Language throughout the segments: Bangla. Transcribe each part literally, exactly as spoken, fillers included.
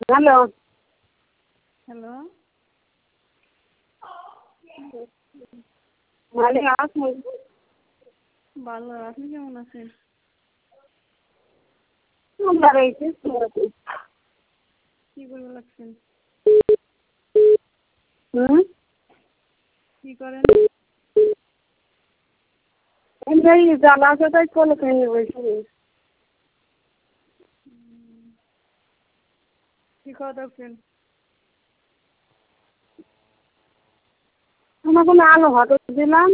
হ্যালো হ্যালো ভালো আছেন? ভালো, আপনি কেমন আছেন? ভালো হয়েছে। কি করে লাগছেন? হুম কি করেন? এই জ্বালা আছে তাই কোলে খেয়ে বসে। কি খাওয়া দাচ্ছেন? আমাকে আলু ভাতে দিলাম,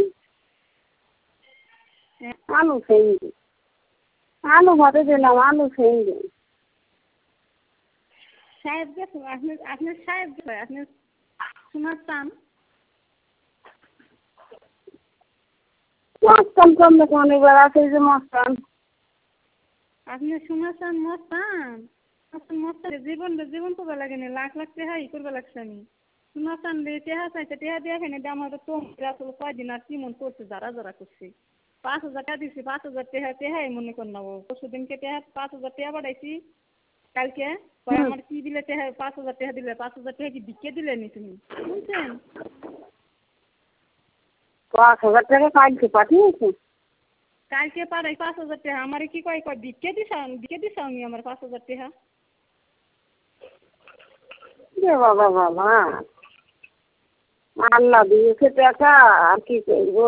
আলু খেয়ে আলু ভাতে দিলাম, আলু খেয়ে সাহেব গেছে, আপনি আপনার সাহেব গেছে, আপনি শোনার চান? মস্তান কমলে কমলে এবার আছে যে মস্তান। আপনি শোনার চান মস্তান? মস্তান জীবন জীবন করবে লাগেনি, লাখ লাখ টেহা ই করবে লাগছে আমি। শোনার চান টেহা চাইছে, টেহা দিয়ে ফেনে আমার তো আসলে কয়দিন আর কি মন করছে, যারা যারা করছে। পাঁচ হাজার টাকা দিচ্ছি, পাঁচ হাজার টেহা টেহাই মনে কর নেবো। পরশু দিনকে টেহা পাঁচ হাজার টেহা পাঠাইছি, কালকে আমার কি দিলে টেহা পাঁচ হাজার টাকা দিলে, পাঁচ হাজার টাকা কি বিকে দিলে নি তুমি শুনছেন? পাঁচ হাজার টাকা কালকে পাঠিয়েছে। কালকে পাঠাই পাঁচ হাজার টাকা, আমার কি কয় কয় বিকে দিস বিকে দিস আমি আমার পাঁচ হাজার টাকা। বাবা বাবা আল্লাহ দিয়েছে টাকা আর কি করবো।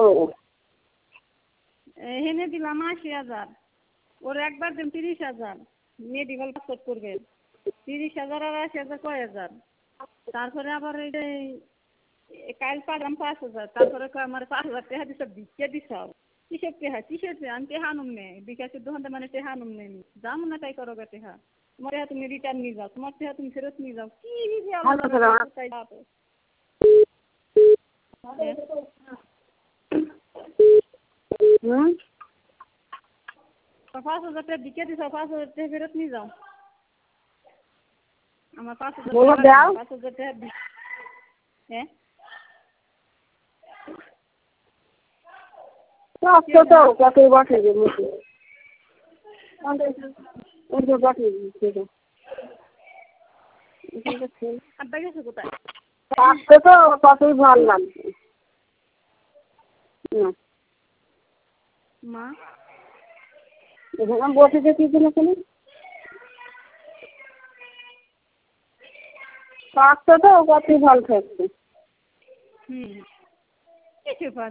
হেনে দিলাম আশি হাজার, ওর একবার দিন তিরিশ হাজার, মেডিকেল পাসপোর্ট করবেন তিরিশ হাজার আর আশি হাজার কয় হাজার। তারপরে আবার এই যে কাল পাঠাম পাঁচ হাজার, তারপরে আমার পাঁচ হাজার টাকা দিস বিকে দিস কিসের টেহা কিসের আমি টেহা নুম নে বিকাশের দোকানটা মানে টেহা নুম নেই যাম না তাই করো গা টেহা। তোমার টেহা তুমি রিটার্ন নিয়ে যাও, তোমার টেহা তুমি ফেরত নিয়ে যাও, কি হুম পাঁচ হাজার টাকা বিকে দিস, পাঁচ হাজার টাকা ফেরত নিয়ে যাও। আমার পাঁচ হাজার বলে টাকা দাও। পাঁচ হাজার টাকা হ্যাঁ তো কতই বসে যে মুখে বসে আব্বা গেছে কোথায়? থাকতে তো কতই ভালো লাগছে মা এখানে বসে দেখি কিনা কেন থাকতে তো কতই ভালো থাকছে। হুম কিছু